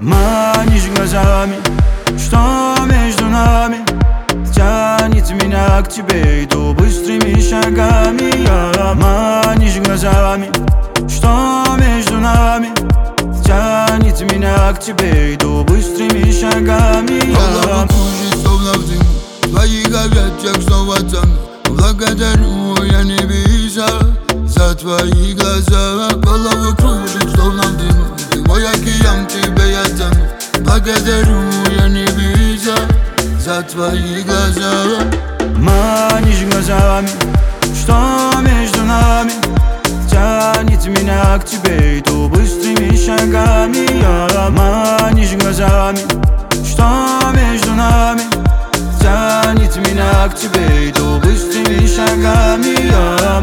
Манишь глазами, что между нами тянет меня к тебе, иду быстрыми шагами. Манишь глазами, что между нами тянет меня к тебе, иду быстрыми шагами. Голову кружит, словно в дыму, в твоих объятиях снова тону. Благодарю я небеса за твои глаза. Голову кружит, словно в дыму, ты мой океан, тебе я тону. Благодарю я небеса за твои глаза. Манишь глазами, что между нами тянет меня к тебе, иду быстрыми шагами. Манишь глазами, что между нами тянет меня к тебе, иду быстрыми шагами.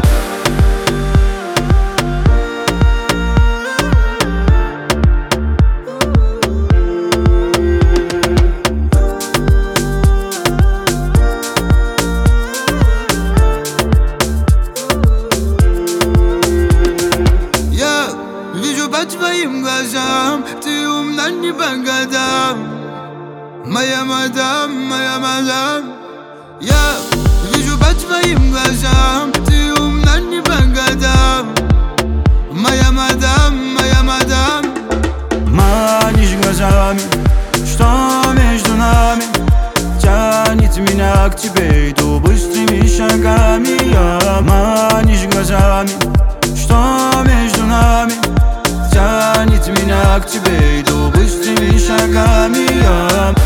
Вижу по твоим глазам, ты умна не по годам. Моя мадам, моя мадам. Я вижу по твоим глазам, ты умна не по годам. Моя мадам, моя мадам. Манишь глазами, что между нами тянет меня к тебе, иду быстрыми шагами. Манишь глазами, что между нами тянет меня к тебе, иду быстрыми шагами.